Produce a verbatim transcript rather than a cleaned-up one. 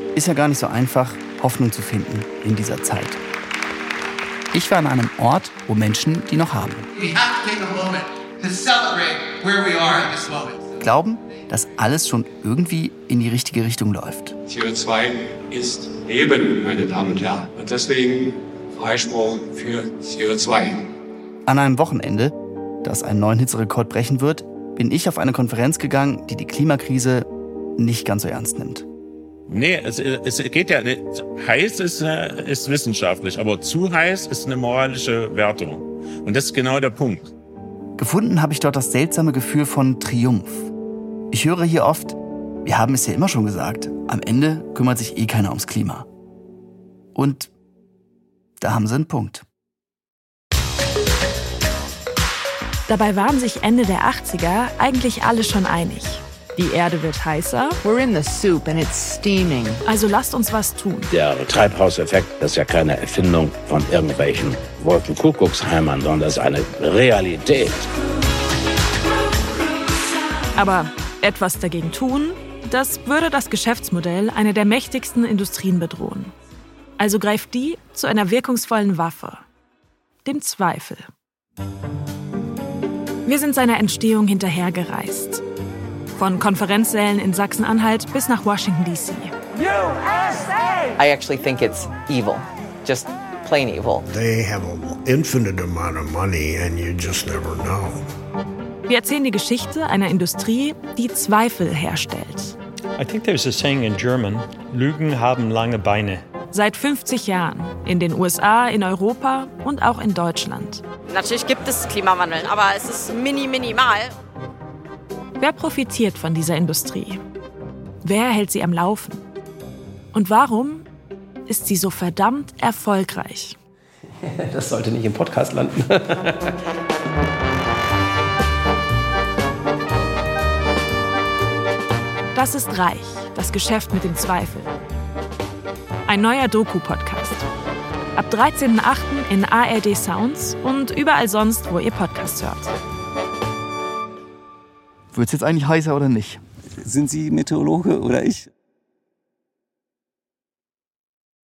ist ja gar nicht so einfach, Hoffnung zu finden in dieser Zeit. Ich war an einem Ort, wo Menschen die noch haben. Glauben, dass alles schon irgendwie in die richtige Richtung läuft. C O zwei ist Leben, meine Damen und Herren. Und deswegen Freispruch für C O zwei. An einem Wochenende, das einen neuen Hitzerekord brechen wird, bin ich auf eine Konferenz gegangen, die die Klimakrise nicht ganz so ernst nimmt. Nee, es, es geht ja nicht. Heiß ist, ist wissenschaftlich, aber zu heiß ist eine moralische Wertung. Und das ist genau der Punkt. Gefunden habe ich dort das seltsame Gefühl von Triumph. Ich höre hier oft, wir haben es ja immer schon gesagt, am Ende kümmert sich eh keiner ums Klima. Und da haben sie einen Punkt. Dabei waren sich Ende der achtziger eigentlich alle schon einig. Die Erde wird heißer. We're in the soup and it's steaming. Also lasst uns was tun. Der Treibhauseffekt, das ist ja keine Erfindung von irgendwelchen Wolkenkuckucksheimern, sondern das ist eine Realität. Aber etwas dagegen tun, das würde das Geschäftsmodell einer der mächtigsten Industrien bedrohen. Also greift die zu einer wirkungsvollen Waffe, dem Zweifel. Wir sind seiner Entstehung hinterhergereist. Von Konferenzsälen in Sachsen-Anhalt bis nach Washington D C. U S A! I actually think it's evil. Just plain evil. They have an infinite amount of money and you just never know. Wir erzählen die Geschichte einer Industrie, die Zweifel herstellt. I think there's a saying in German, Lügen haben lange Beine. Seit fünfzig Jahren in den U S A, in Europa und auch in Deutschland. Natürlich gibt es Klimawandel, aber es ist mini, minimal. Wer profitiert von dieser Industrie? Wer hält sie am Laufen? Und warum ist sie so verdammt erfolgreich? Das sollte nicht im Podcast landen. Das ist Reich, das Geschäft mit dem Zweifel. Ein neuer Doku-Podcast. Ab dreizehnten achten in A R D Sounds und überall sonst, wo ihr Podcasts hört. Wird's jetzt eigentlich heißer oder nicht? Sind Sie Meteorologe oder ich?